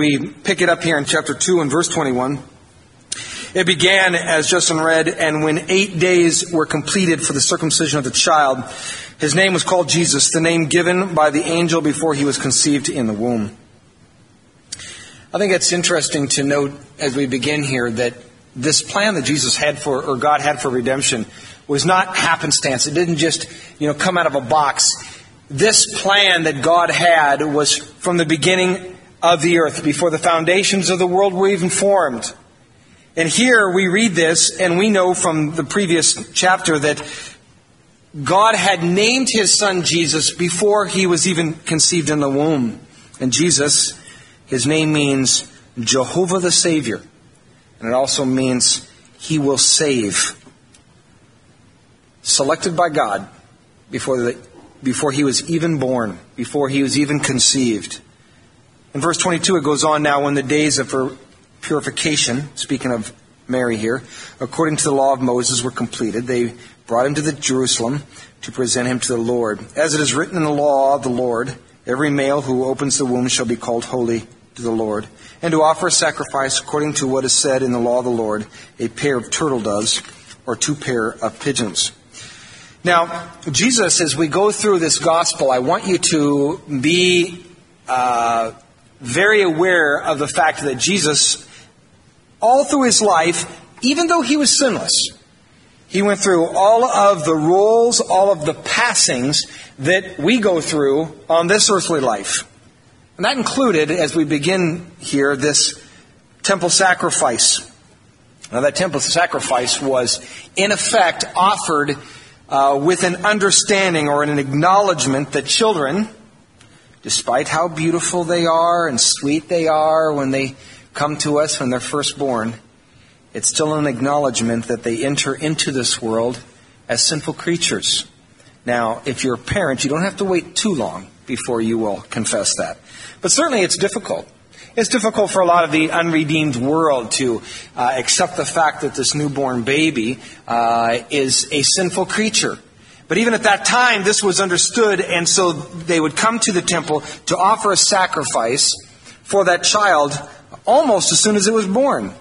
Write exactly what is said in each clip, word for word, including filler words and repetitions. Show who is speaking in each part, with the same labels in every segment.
Speaker 1: We pick it up here in chapter two and verse twenty-one. It began, as Justin read, and when eight days were completed for the circumcision of the child, his name was called Jesus, the name given by the angel before he was conceived in the womb. I think it's interesting to note as we begin here that this plan that Jesus had for, or God had for redemption, was not happenstance. It didn't just, you know, come out of a box. This plan that God had was from the beginning of the earth, before the foundations of the world were even formed. And here we read this, and we know from the previous chapter that God had named his son Jesus before he was even conceived in the womb. And Jesus, his name means Jehovah the Savior. And it also means he will save. Selected by God before the, before he was even born, before he was even conceived. In verse twenty-two it goes on, now when the days of her purification, speaking of Mary here, according to the law of Moses were completed, they brought him to the Jerusalem to present him to the Lord. As it is written in the law of the Lord, every male who opens the womb shall be called holy to the Lord, and to offer a sacrifice according to what is said in the law of the Lord, a pair of turtle doves or two pair of pigeons. Now, Jesus, as we go through this gospel, I want you to be uh, very aware of the fact that Jesus, all through his life, even though he was sinless, he went through all of the roles, all of the passings that we go through on this earthly life. And that included, as we begin here, this temple sacrifice. Now, that temple sacrifice was, in effect, offered uh, with an understanding or an acknowledgement that children, despite how beautiful they are and sweet they are when they come to us when they're first born, it's still an acknowledgement that they enter into this world as sinful creatures. Now, if you're a parent, you don't have to wait too long before you will confess that. But certainly it's difficult. It's difficult for a lot of the unredeemed world to uh, accept the fact that this newborn baby uh, is a sinful creature. But even at that time, this was understood, and so they would come to the temple to offer a sacrifice for that child almost as soon as it was born.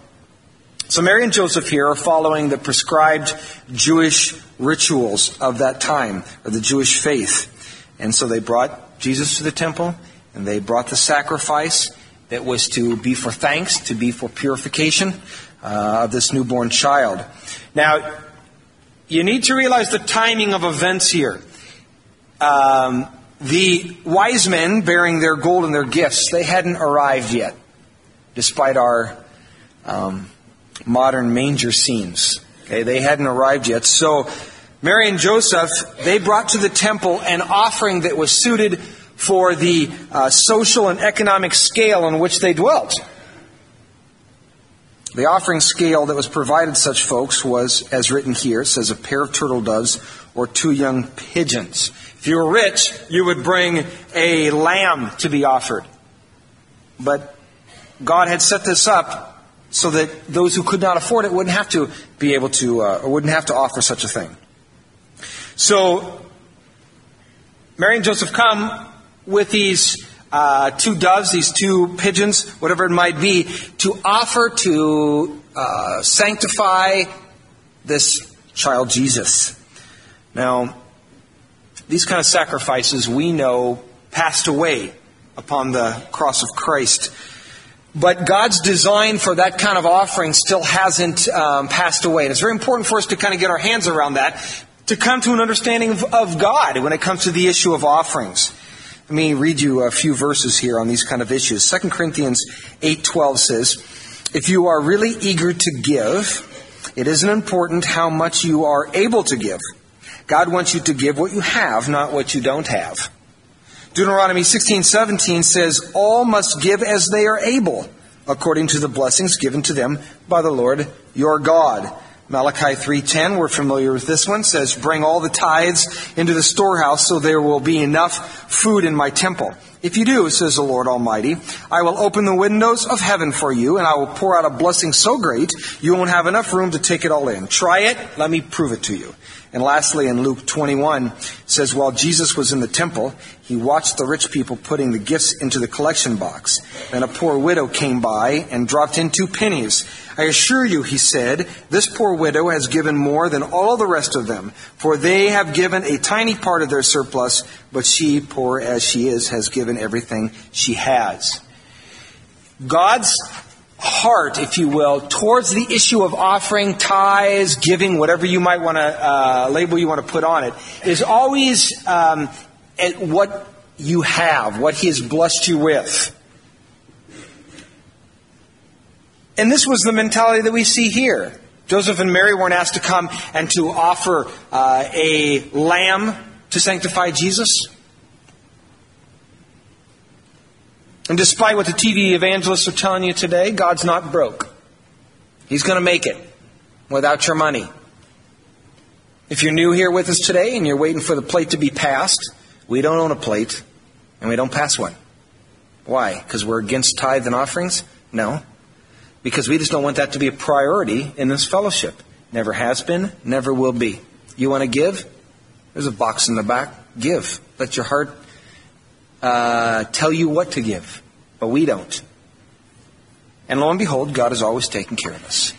Speaker 1: So Mary and Joseph here are following the prescribed Jewish rituals of that time, or the Jewish faith. And so they brought Jesus to the temple, and they brought the sacrifice that was to be for thanks, to be for purification uh, of this newborn child. Now, you need to realize the timing of events here. Um, the wise men bearing their gold and their gifts, they hadn't arrived yet, despite our um, modern manger scenes. Okay, they hadn't arrived yet. So Mary and Joseph, they brought to the temple an offering that was suited for the uh, social and economic scale on which they dwelt. The offering scale that was provided such folks was, as written here, it says a pair of turtle doves or two young pigeons. If you were rich, you would bring a lamb to be offered. But God had set this up so that those who could not afford it wouldn't have to be able to, uh, or wouldn't have to offer such a thing. So Mary and Joseph come with these uh, two doves, these two pigeons, whatever it might be, to offer to uh, sanctify this child Jesus. Now, these kind of sacrifices we know passed away upon the cross of Christ. But God's design for that kind of offering still hasn't um, passed away. And it's very important for us to kind of get our hands around that, to come to an understanding of, of God when it comes to the issue of offerings. Let me read you a few verses here on these kind of issues. Second Corinthians eight twelve says, if you are really eager to give, it isn't important how much you are able to give. God wants you to give what you have, not what you don't have. Deuteronomy sixteen seventeen says, all must give as they are able, according to the blessings given to them by the Lord your God. Malachi three ten, we're familiar with this one, says, bring all the tithes into the storehouse so there will be enough food in my temple. If you do, says the Lord Almighty, I will open the windows of heaven for you, and I will pour out a blessing so great you won't have enough room to take it all in. Try it, let me prove it to you. And lastly, in Luke twenty-one, it says, while Jesus was in the temple, he watched the rich people putting the gifts into the collection box. Then a poor widow came by and dropped in two pennies. I assure you, he said, this poor widow has given more than all the rest of them, for they have given a tiny part of their surplus, but she, poor as she is, has given everything she has. God's heart, if you will, towards the issue of offering, tithes, giving, whatever you might want to, uh, label you want to put on it, is always um, at what you have, what he has blessed you with. And this was the mentality that we see here. Joseph and Mary weren't asked to come and to offer uh, a lamb to sanctify Jesus. And despite what the T V evangelists are telling you today, God's not broke. He's going to make it without your money. If you're new here with us today and you're waiting for the plate to be passed, we don't own a plate and we don't pass one. Why? Because we're against tithe and offerings? No. Because we just don't want that to be a priority in this fellowship. Never has been, never will be. You want to give? There's a box in the back. Give. Let your heart Uh, tell you what to give, but we don't. And lo and behold, God is always taking care of us.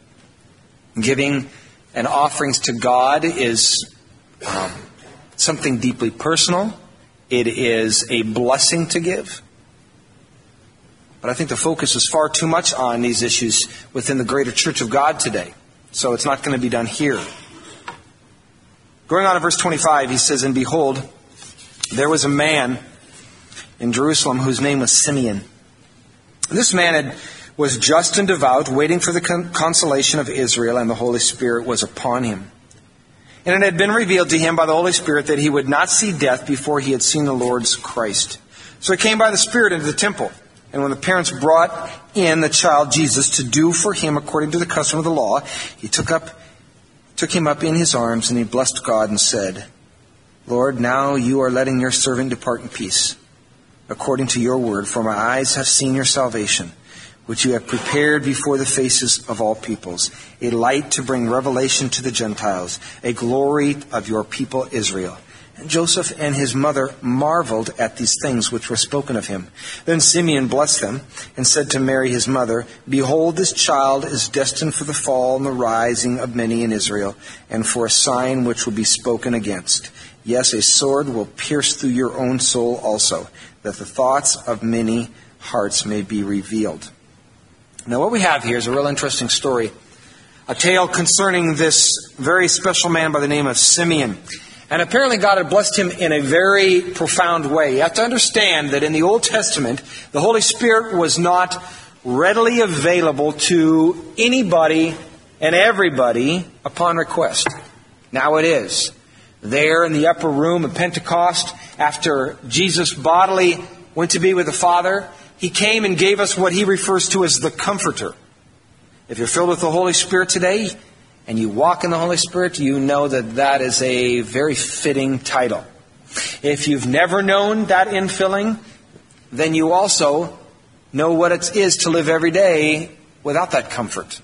Speaker 1: Giving and offerings to God is um, something deeply personal. It is a blessing to give. But I think the focus is far too much on these issues within the greater church of God today. So it's not going to be done here. Going on to verse twenty-five, he says, and behold, there was a man in Jerusalem whose name was Simeon. This man had, was just and devout, waiting for the con- consolation of Israel, and the Holy Spirit was upon him. And it had been revealed to him by the Holy Spirit that he would not see death before he had seen the Lord's Christ. So he came by the Spirit into the temple. And when the parents brought in the child Jesus to do for him according to the custom of the law, he took up, took him up in his arms, and he blessed God and said, Lord, now you are letting your servant depart in peace, according to your word, for my eyes have seen your salvation, which you have prepared before the faces of all peoples, a light to bring revelation to the Gentiles, a glory of your people Israel. And Joseph and his mother marveled at these things which were spoken of him. Then Simeon blessed them and said to Mary his mother, behold, this child is destined for the fall and the rising of many in Israel, and for a sign which will be spoken against. Yes, a sword will pierce through your own soul also, that the thoughts of many hearts may be revealed. Now what we have here is a real interesting story. A tale concerning this very special man by the name of Simeon. And apparently God had blessed him in a very profound way. You have to understand that in the Old Testament, the Holy Spirit was not readily available to anybody and everybody upon request. Now it is. There in the upper room of Pentecost, after Jesus bodily went to be with the Father, he came and gave us what he refers to as the Comforter. If you're filled with the Holy Spirit today, and you walk in the Holy Spirit, you know that that is a very fitting title. If you've never known that infilling, then you also know what it is to live every day without that comfort.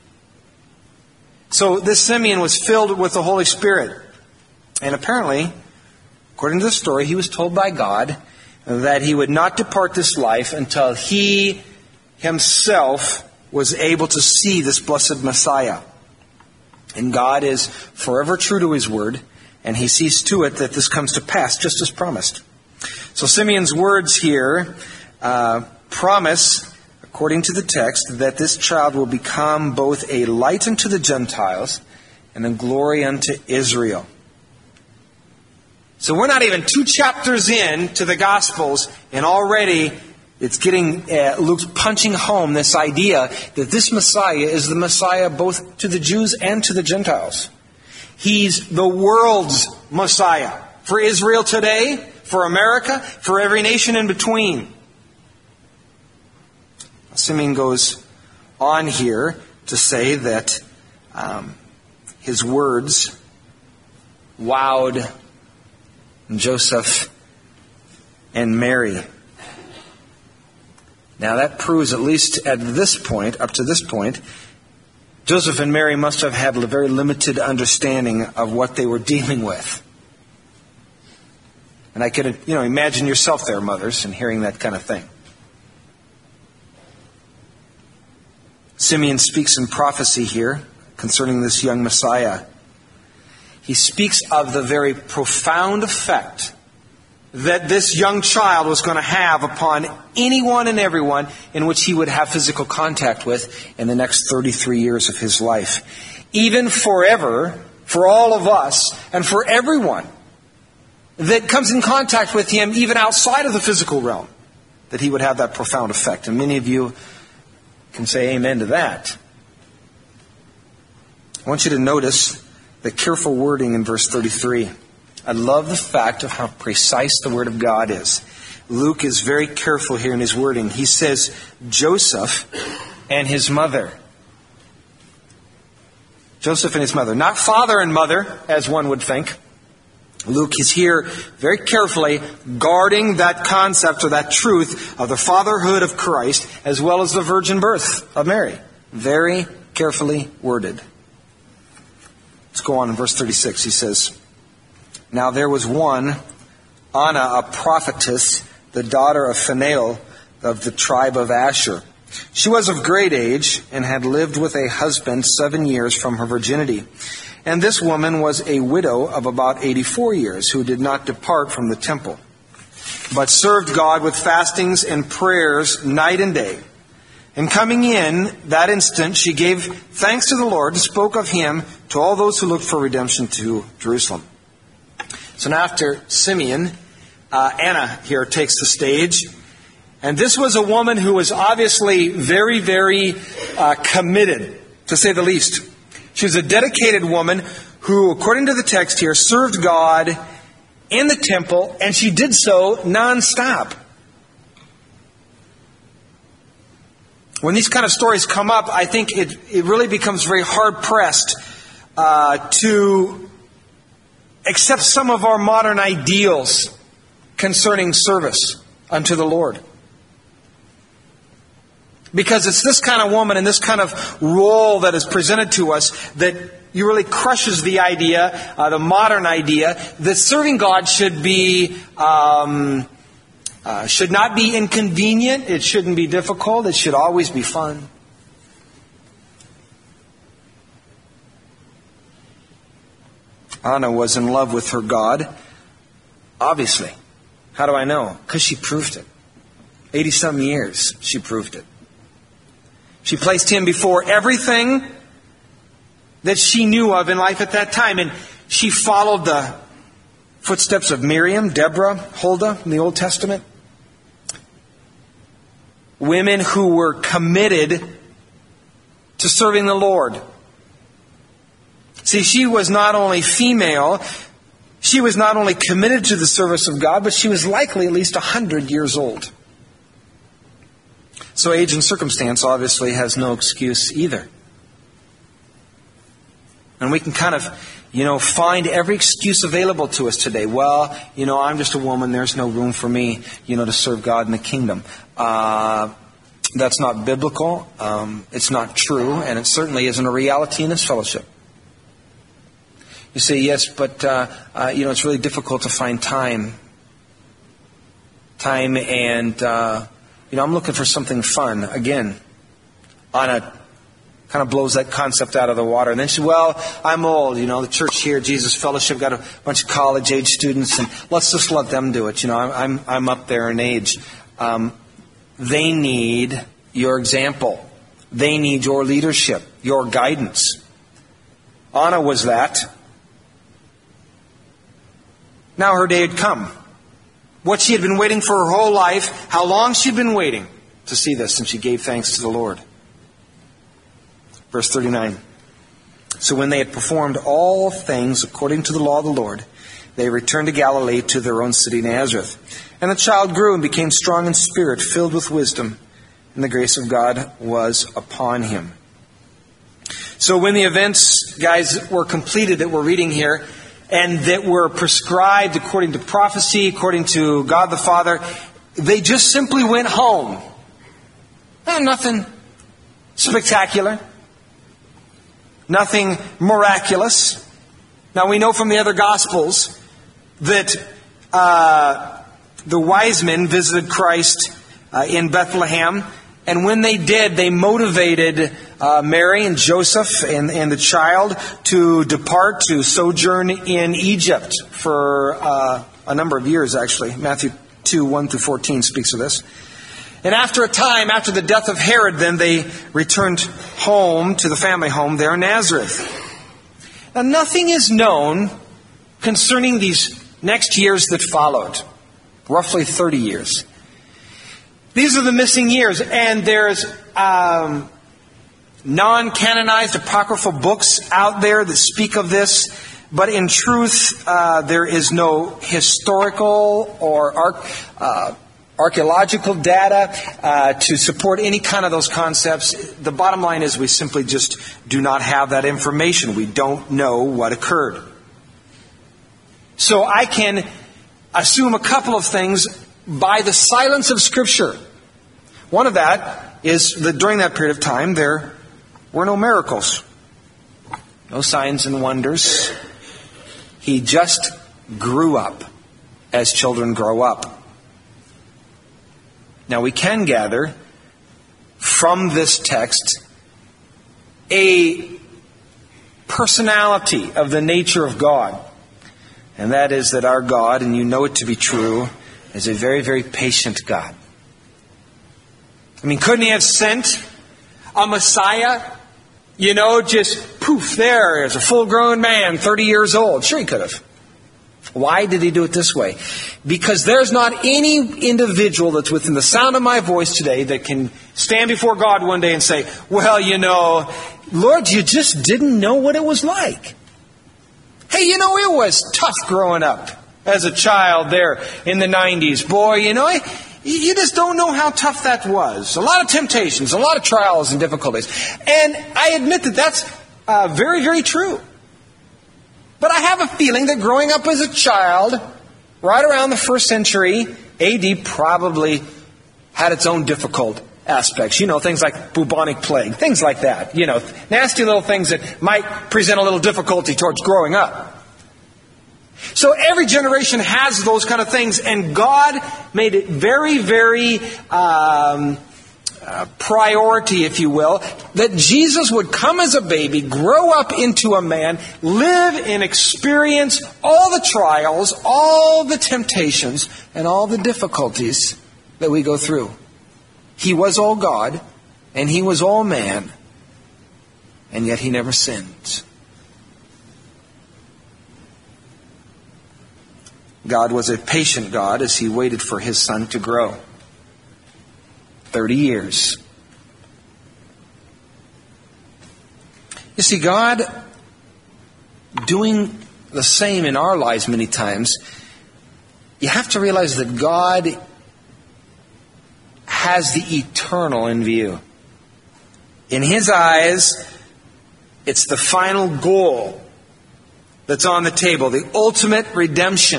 Speaker 1: So this Simeon was filled with the Holy Spirit. And apparently, according to the story, he was told by God that he would not depart this life until he himself was able to see this blessed Messiah. And God is forever true to his word, and he sees to it that this comes to pass just as promised. So Simeon's words here uh, promise, according to the text, that this child will become both a light unto the Gentiles and a glory unto Israel. So we're not even two chapters in to the Gospels, and already it's getting, uh, Luke's punching home this idea that this Messiah is the Messiah both to the Jews and to the Gentiles. He's the world's Messiah. For Israel today, for America, for every nation in between. Simeon goes on here to say that um, his words wowed Joseph and Mary. Now that proves, at least at this point, up to this point, Joseph and Mary must have had a very limited understanding of what they were dealing with. And I could, you know, imagine yourself there, mothers, and hearing that kind of thing. Simeon speaks in prophecy here concerning this young Messiah. He speaks of the very profound effect that this young child was going to have upon anyone and everyone in which he would have physical contact with in the next thirty-three years of his life. Even forever, for all of us, and for everyone that comes in contact with him, even outside of the physical realm, that he would have that profound effect. And many of you can say amen to that. I want you to notice the careful wording in verse thirty-three. I love the fact of how precise the Word of God is. Luke is very careful here in his wording. He says, Joseph and his mother. Joseph and his mother. Not father and mother, as one would think. Luke is here very carefully guarding that concept or that truth of the fatherhood of Christ as well as the virgin birth of Mary. Very carefully worded. Let's go on in verse thirty-six. He says, Now there was one, Anna, a prophetess, the daughter of Phanuel of the tribe of Asher. She was of great age and had lived with a husband seven years from her virginity. And this woman was a widow of about eighty-four years, who did not depart from the temple, but served God with fastings and prayers night and day. And coming in that instant, she gave thanks to the Lord and spoke of him to all those who looked for redemption to Jerusalem. So now after Simeon, uh, Anna here takes the stage. And this was a woman who was obviously very, very uh, committed, to say the least. She was a dedicated woman who, according to the text here, served God in the temple, and she did so nonstop. When these kind of stories come up, I think it, it really becomes very hard-pressed uh, to accept some of our modern ideals concerning service unto the Lord. Because it's this kind of woman and this kind of role that is presented to us that you really crushes the idea, uh, the modern idea, that serving God should be, um, uh, should not be inconvenient. It shouldn't be difficult. It should always be fun. Anna was in love with her God. Obviously. How do I know? Because she proved it. eighty-some years she proved it. She placed him before everything that she knew of in life at that time. And she followed the footsteps of Miriam, Deborah, Huldah in the Old Testament. Women who were committed to serving the Lord. See, she was not only female, she was not only committed to the service of God, but she was likely at least one hundred years old. So age and circumstance obviously has no excuse either. And we can kind of, you know, find every excuse available to us today. Well, you know, I'm just a woman. There's no room for me, you know, to serve God in the kingdom. Uh, that's not biblical. Um, it's not true. And it certainly isn't a reality in this fellowship. You say, yes, but, uh, uh, you know, it's really difficult to find time. Time and... Uh, You know, I'm looking for something fun. Again, Anna kind of blows that concept out of the water. And then she, well, I'm old. You know, the church here, Jesus Fellowship, got a bunch of college-age students, and let's just let them do it. You know, I'm I'm, I'm up there in age. Um, they need your example. They need your leadership, your guidance. Anna was that. Now her day had come. What she had been waiting for her whole life, how long she'd been waiting to see this, and she gave thanks to the Lord. Verse thirty-nine. So when they had performed all things according to the law of the Lord, they returned to Galilee to their own city Nazareth. And the child grew and became strong in spirit, filled with wisdom, and the grace of God was upon him. So when the events, guys, were completed that we're reading here, and that were prescribed according to prophecy, according to God the Father, they just simply went home. Eh, nothing spectacular. Nothing miraculous. Now we know from the other Gospels that uh, the wise men visited Christ uh, in Bethlehem. And when they did, they motivated uh, Mary and Joseph and, and the child to depart, to sojourn in Egypt for uh, a number of years, actually. Matthew two, one through fourteen speaks of this. And after a time, after the death of Herod, then they returned home to the family home there in Nazareth. Now, nothing is known concerning these next years that followed, roughly thirty years. These are the missing years, and there's um, non-canonized apocryphal books out there that speak of this, but in truth, uh, there is no historical or arch, uh, archaeological data uh, to support any kind of those concepts. The bottom line is we simply just do not have that information. We don't know what occurred. So I can assume a couple of things by the silence of Scripture. One of that is that during that period of time, there were no miracles, no signs and wonders. He just grew up as children grow up. Now we can gather from this text a personality of the nature of God. And that is that our God, and you know it to be true, is a very, very patient God. I mean, couldn't He have sent a Messiah, you know, just poof, there is a full-grown man, thirty years old? Sure He could have. Why did He do it this way? Because there's not any individual that's within the sound of my voice today that can stand before God one day and say, well, you know, Lord, you just didn't know what it was like. Hey, you know, it was tough growing up as a child there in the nineties. Boy, you know, you just don't know how tough that was. A lot of temptations, a lot of trials and difficulties. And I admit that that's uh, very, very true. But I have a feeling that growing up as a child, right around the first century A D, probably had its own difficult aspects. You know, things like bubonic plague, things like that. You know, nasty little things that might present a little difficulty towards growing up. So every generation has those kind of things, and God made it very, very um, uh, priority, if you will, that Jesus would come as a baby, grow up into a man, live and experience all the trials, all the temptations, and all the difficulties that we go through. He was all God, and He was all man, and yet He never sinned. God was a patient God as He waited for His Son to grow. Thirty years. You see, God doing the same in our lives many times, you have to realize that God has the eternal in view. In His eyes, it's the final goal that's on the table, the ultimate redemption.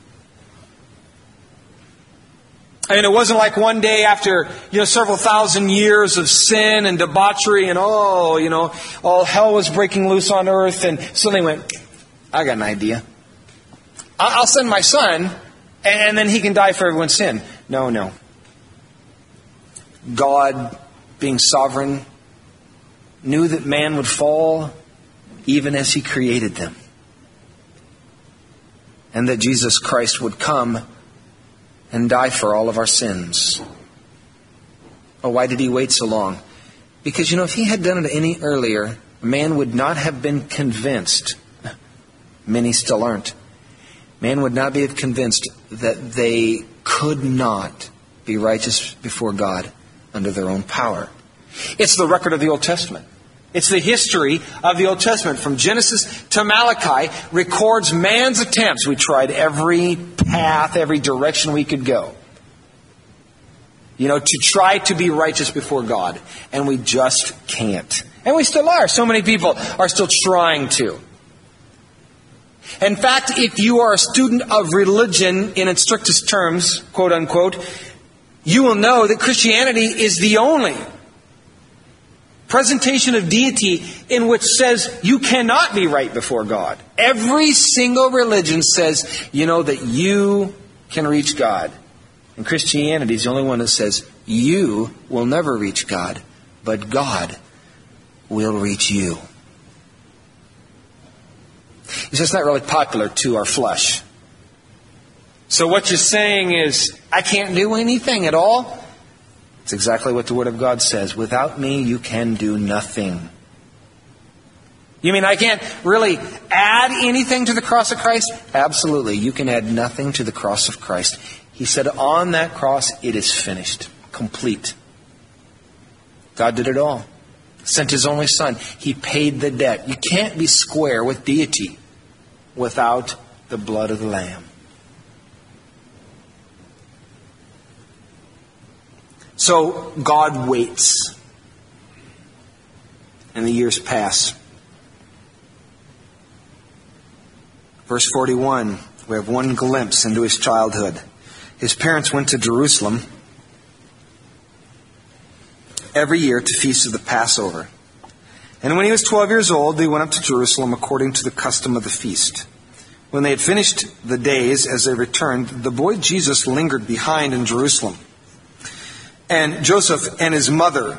Speaker 1: I mean, it wasn't like one day after, you know, several thousand years of sin and debauchery and, oh, you know, all hell was breaking loose on earth, and suddenly went, I got an idea. I'll send my Son, and then He can die for everyone's sin. No, no. God, being sovereign, knew that man would fall even as He created them. And that Jesus Christ would come and die for all of our sins. Oh, why did He wait so long? Because, you know, if He had done it any earlier, man would not have been convinced. Many still aren't. Man would not be convinced that they could not be righteous before God under their own power. It's the record of the Old Testament. It's the history of the Old Testament. From Genesis to Malachi records man's attempts. We tried every path, every direction we could go. You know, to try to be righteous before God. And we just can't. And we still are. So many people are still trying to. In fact, if you are a student of religion in its strictest terms, quote unquote, you will know that Christianity is the only presentation of deity in which says you cannot be right before God. Every single religion says, you know, that you can reach God. And Christianity is the only one that says you will never reach God, but God will reach you. It's just not really popular to our flesh. So what you're saying is, I can't do anything at all? It's exactly what the Word of God says. Without me, you can do nothing. You mean I can't really add anything to the cross of Christ? Absolutely. You can add nothing to the cross of Christ. He said on that cross, it is finished. Complete. God did it all. Sent His only Son. He paid the debt. You can't be square with deity without the blood of the Lamb. So God waits. And the years pass. Verse forty-one, we have one glimpse into His childhood. His parents went to Jerusalem every year to feast of the Passover. And when he was twelve years old, they went up to Jerusalem according to the custom of the feast. When they had finished the days as they returned, the boy Jesus lingered behind in Jerusalem. And Joseph and his mother,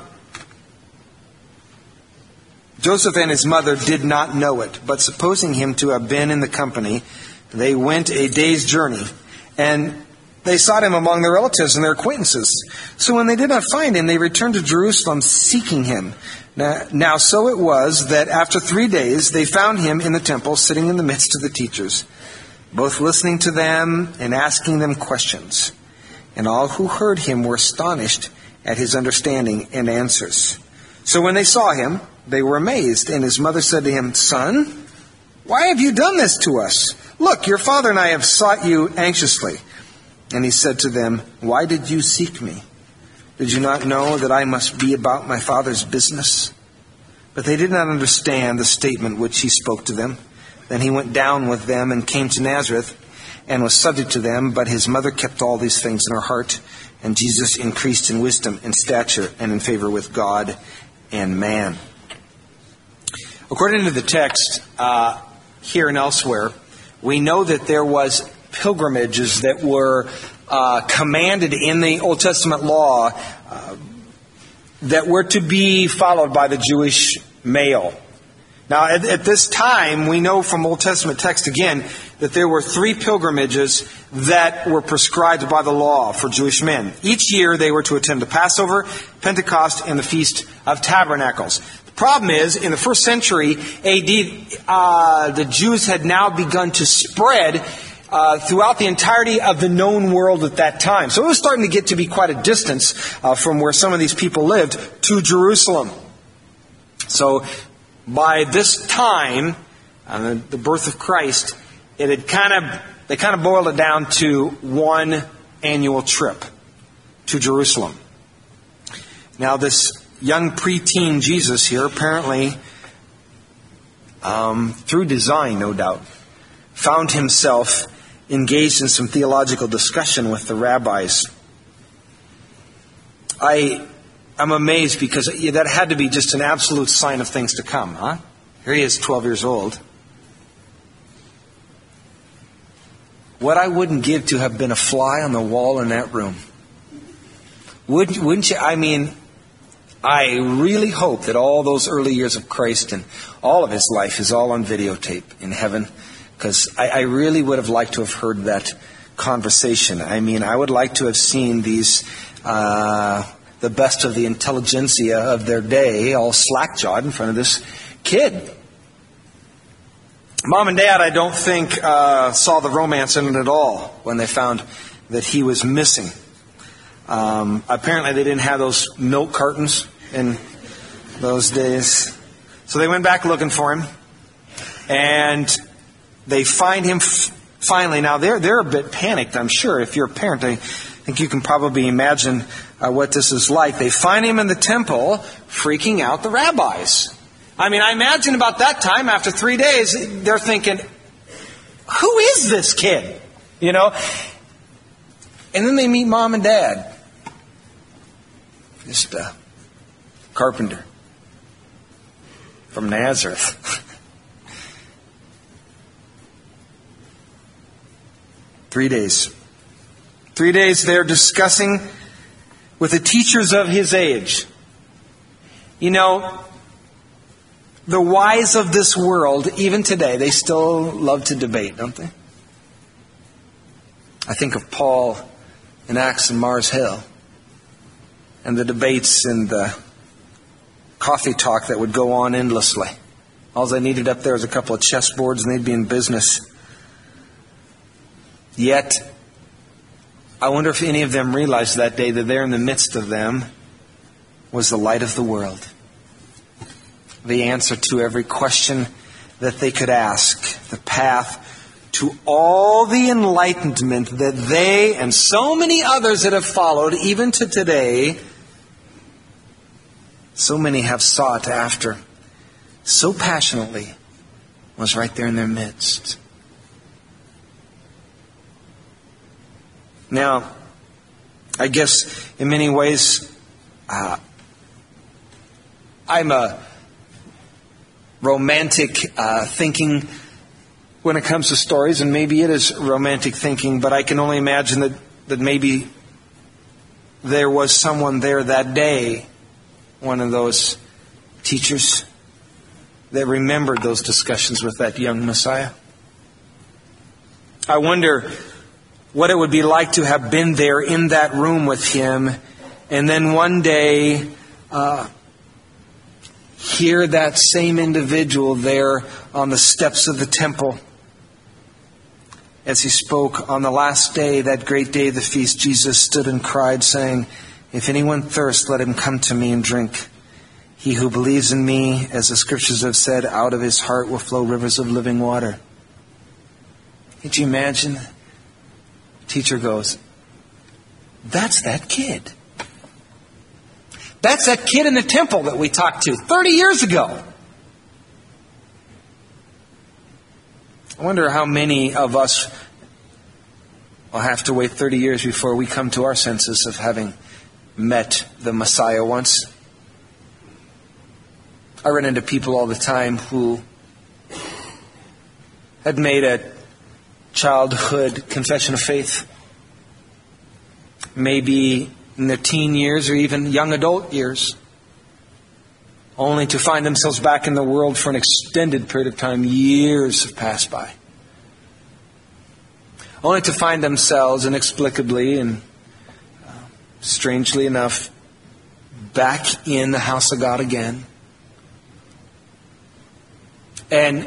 Speaker 1: Joseph and his mother did not know it, but supposing him to have been in the company, they went a day's journey, and they sought him among their relatives and their acquaintances. So when they did not find him, they returned to Jerusalem seeking him. Now, now so it was that after three days they found him in the temple, sitting in the midst of the teachers, both listening to them and asking them questions. And all who heard him were astonished at his understanding and answers. So when they saw him, they were amazed. And his mother said to him, Son, why have you done this to us? Look, your father and I have sought you anxiously. And he said to them, Why did you seek me? Did you not know that I must be about my father's business? But they did not understand the statement which he spoke to them. Then he went down with them and came to Nazareth, and was subject to them, but his mother kept all these things in her heart. And Jesus increased in wisdom and stature and in favor with God and man. According to the text uh, here and elsewhere, we know that there was pilgrimages that were uh, commanded in the Old Testament law uh, that were to be followed by the Jewish male. Now, at, at this time, we know from Old Testament text again that there were three pilgrimages that were prescribed by the law for Jewish men. Each year, they were to attend the Passover, Pentecost, and the Feast of Tabernacles. The problem is, in the first century A D, uh, the Jews had now begun to spread uh, throughout the entirety of the known world at that time. So it was starting to get to be quite a distance uh, from where some of these people lived to Jerusalem. So by this time, uh, the birth of Christ, it had kind of they kind of boiled it down to one annual trip to Jerusalem. Now, this young preteen Jesus here, apparently, um, through design, no doubt, found himself engaged in some theological discussion with the rabbis. I I'm amazed because that had to be just an absolute sign of things to come, huh? Here he is, twelve years old. What I wouldn't give to have been a fly on the wall in that room. Wouldn't, wouldn't you? I mean, I really hope that all those early years of Christ and all of his life is all on videotape in heaven. Because I, I really would have liked to have heard that conversation. I mean, I would like to have seen these... Uh, the best of the intelligentsia of their day, all slack-jawed in front of this kid. Mom and Dad, I don't think, uh, saw the romance in it at all when they found that he was missing. Um, apparently they didn't have those milk cartons in those days. So they went back looking for him. And they find him f- finally. Now, they're, they're a bit panicked, I'm sure. If you're a parent, they... I think you can probably imagine uh, what this is like. They find him in the temple, freaking out the rabbis. I mean, I imagine about that time, after three days, they're thinking, who is this kid? You know? And then they meet mom and dad. Just a carpenter from Nazareth. Three days. Three days they're discussing with the teachers of his age. You know, the wise of this world, even today, they still love to debate, don't they? I think of Paul in Acts and Mars Hill, and the debates and the coffee talk that would go on endlessly. All they needed up there was a couple of chessboards and they'd be in business. Yet, I wonder if any of them realized that day that there in the midst of them was the light of the world. The answer to every question that they could ask. The path to all the enlightenment that they and so many others that have followed, even to today, so many have sought after so passionately, was right there in their midst. Now, I guess in many ways, uh, I'm a romantic uh, thinking when it comes to stories, and maybe it is romantic thinking, but I can only imagine that, that maybe there was someone there that day, one of those teachers, that remembered those discussions with that young Messiah. I wonder what it would be like to have been there in that room with him, and then one day uh, hear that same individual there on the steps of the temple as he spoke on the last day, that great day of the feast. Jesus stood and cried, saying, "If anyone thirsts, let him come to me and drink. He who believes in me, as the scriptures have said, out of his heart will flow rivers of living water." Could you imagine? The teacher goes, "That's that kid. That's that kid in the temple that we talked to thirty years ago." I wonder how many of us will have to wait thirty years before we come to our senses of having met the Messiah once. I run into people all the time who had made a childhood confession of faith, maybe in their teen years or even young adult years, only to find themselves back in the world for an extended period of time. Years have passed by. Only to find themselves inexplicably and uh, strangely enough back in the house of God again. And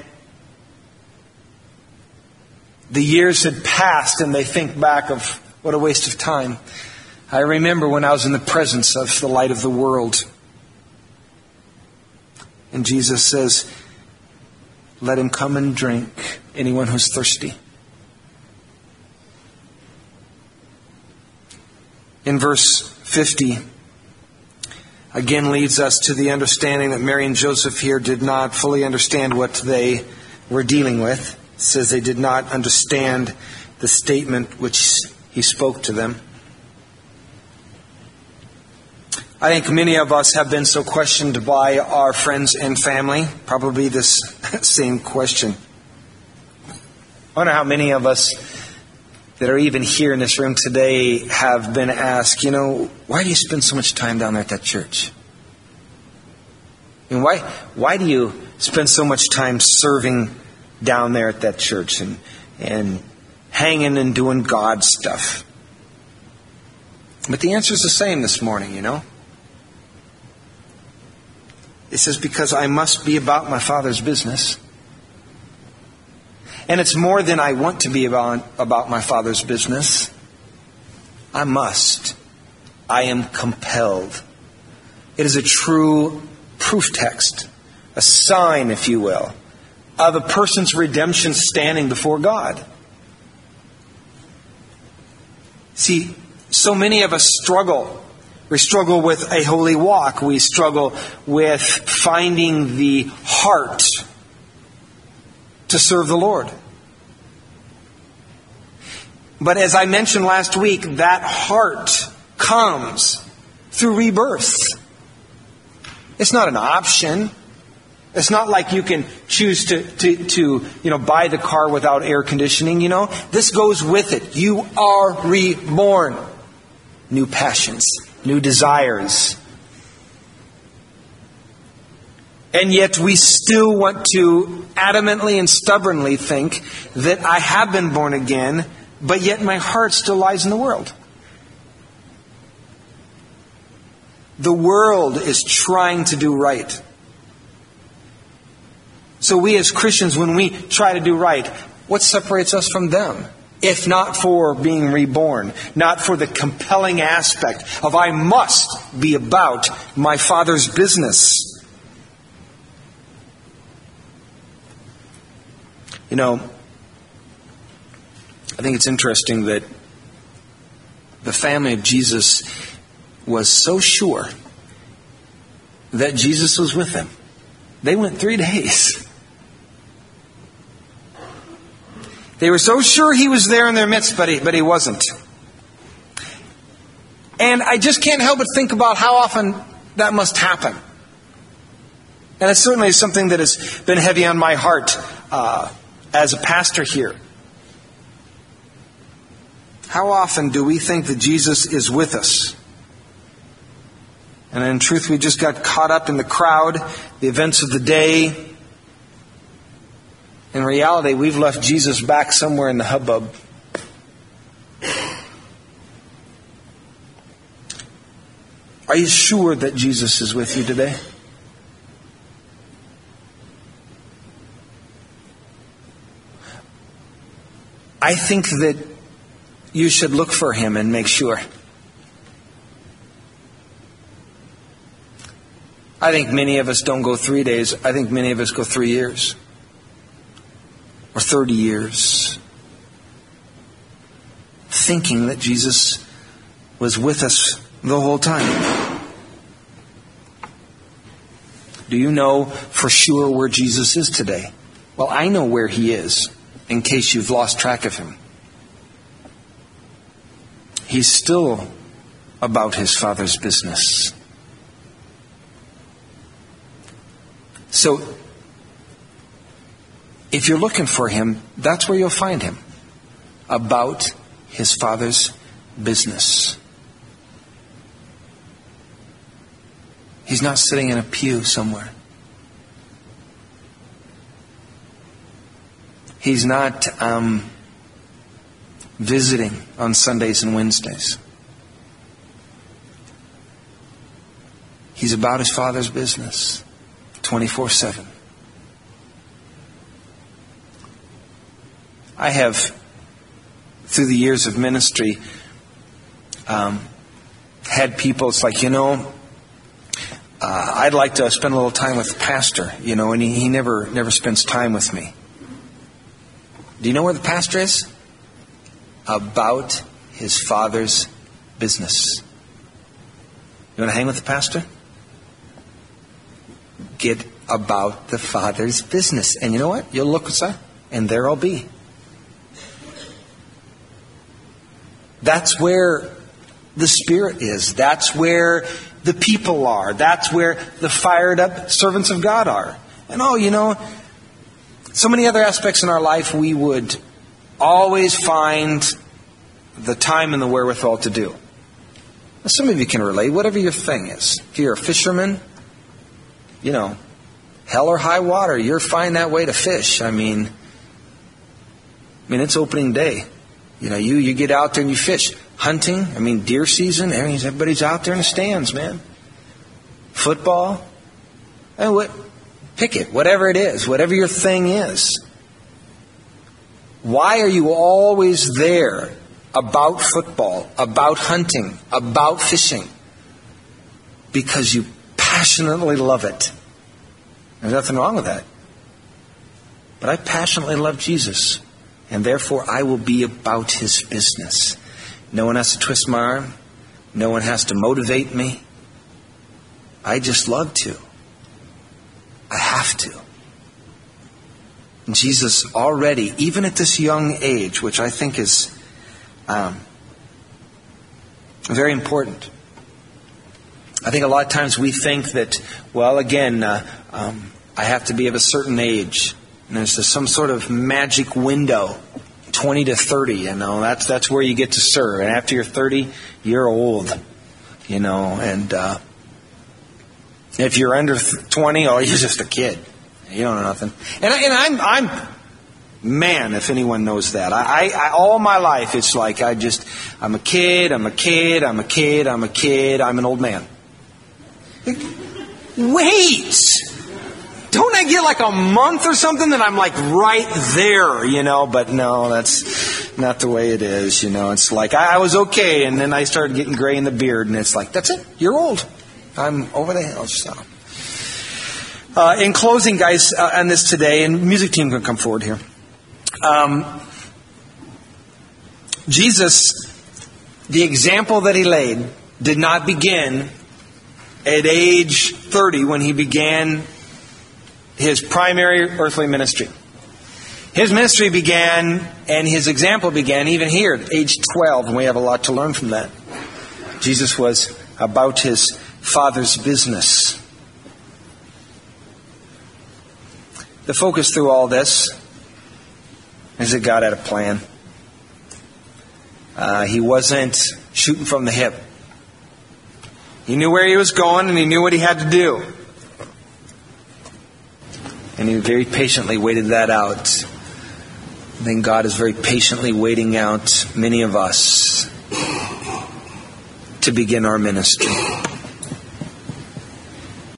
Speaker 1: the years had passed and they think back of what a waste of time. I remember when I was in the presence of the light of the world. And Jesus says, "Let him come and drink, anyone who's thirsty." In verse fifty, again leads us to the understanding that Mary and Joseph here did not fully understand what they were dealing with. It says they did not understand the statement which he spoke to them. I think many of us have been so questioned by our friends and family. Probably this same question. I wonder how many of us that are even here in this room today have been asked, you know, why do you spend so much time down there at that church? I mean, why, why do you spend so much time serving down there at that church and, and hanging and doing God stuff? But the answer is the same this morning, you know. It says, because I must be about my Father's business. And it's more than I want to be about, about my Father's business. I must. I am compelled. It is a true proof text, a sign, if you will, of a person's redemption standing before God. See, So many of us struggle. We struggle with a holy walk. We struggle with finding the heart to serve the Lord. But as I mentioned last week, that heart comes through rebirth. It's not an option. It's not like you can choose to, to, to, you know, buy the car without air conditioning, you know. This goes with it. You are reborn. New passions, new desires. And yet we still want to adamantly and stubbornly think that I have been born again, but yet my heart still lies in the world. The world is trying to do right. So we as Christians, when we try to do right, what separates us from them? If not for being reborn, not for the compelling aspect of I must be about my Father's business. You know, I think it's interesting that the family of Jesus was so sure that Jesus was with them. They went three days. They were so sure he was there in their midst, but he, but he wasn't. And I just can't help but think about how often that must happen. And it certainly is something that has been heavy on my heart uh, as a pastor here. How often do we think that Jesus is with us? And in truth, we just got caught up in the crowd, the events of the day. In reality, we've left Jesus back somewhere in the hubbub. Are you sure that Jesus is with you today? I think that you should look for him and make sure. I think many of us don't go three days. I think many of us go three years. Or thirty years. Thinking that Jesus was with us the whole time. Do you know for sure where Jesus is today? Well, I know where he is, in case you've lost track of him. He's still about his Father's business. So, if you're looking for him, that's where you'll find him. About his Father's business. He's not sitting in a pew somewhere. He's not um, visiting on Sundays and Wednesdays. He's about his Father's business twenty-four seven. I have, through the years of ministry, um, had people, it's like, you know, uh, I'd like to spend a little time with the pastor, you know, and he, he never never spends time with me. Do you know where the pastor is? About his Father's business. You want to hang with the pastor? Get about the Father's business. And you know what? You'll look inside, and there I'll be. That's where the Spirit is. That's where the people are. That's where the fired up servants of God are. And oh, you know, so many other aspects in our life we would always find the time and the wherewithal to do. Now, some of you can relate, whatever your thing is. If you're a fisherman, you know, hell or high water, you're finding that way to fish. I mean, I mean, it's opening day. You know, you, you get out there and you fish. Hunting, I mean, deer season, everybody's out there in the stands, man. Football, and what, pick it, whatever it is, whatever your thing is. Why are you always there about football, about hunting, about fishing? Because you passionately love it. There's nothing wrong with that. But I passionately love Jesus. And therefore, I will be about his business. No one has to twist my arm. No one has to motivate me. I just love to. I have to. And Jesus already, even at this young age, which I think is um, very important. I think a lot of times we think that, well, again, uh, um, I have to be of a certain age. And there's some sort of magic window, twenty to thirty, you know. That's that's where you get to serve. And after you're thirty, you're old, you know. And uh, if you're under twenty, oh, you're just a kid. You don't know nothing. And, I, and I'm, I'm, man, if anyone knows that. I, I, all my life, it's like I just, I'm a kid, I'm a kid, I'm a kid, I'm a kid, I'm an old man. Wait! Don't I get like a month or something that I'm like right there, you know? But no, that's not the way it is, you know. It's like I, I was okay, and then I started getting gray in the beard, and it's like, that's it, you're old. I'm over the hill, so. Uh, in closing, guys, uh, on this today, and music team can come forward here. Um, Jesus, the example that he laid, did not begin at age thirty when he began his primary earthly ministry. His ministry began, and his example began even here at age twelve, and we have a lot to learn from that. Jesus was about his Father's business. The focus through all this is that God had a plan. Uh, he wasn't shooting from the hip. He knew where he was going, and he knew what he had to do. And he very patiently waited that out. And then God is very patiently waiting out many of us to begin our ministry.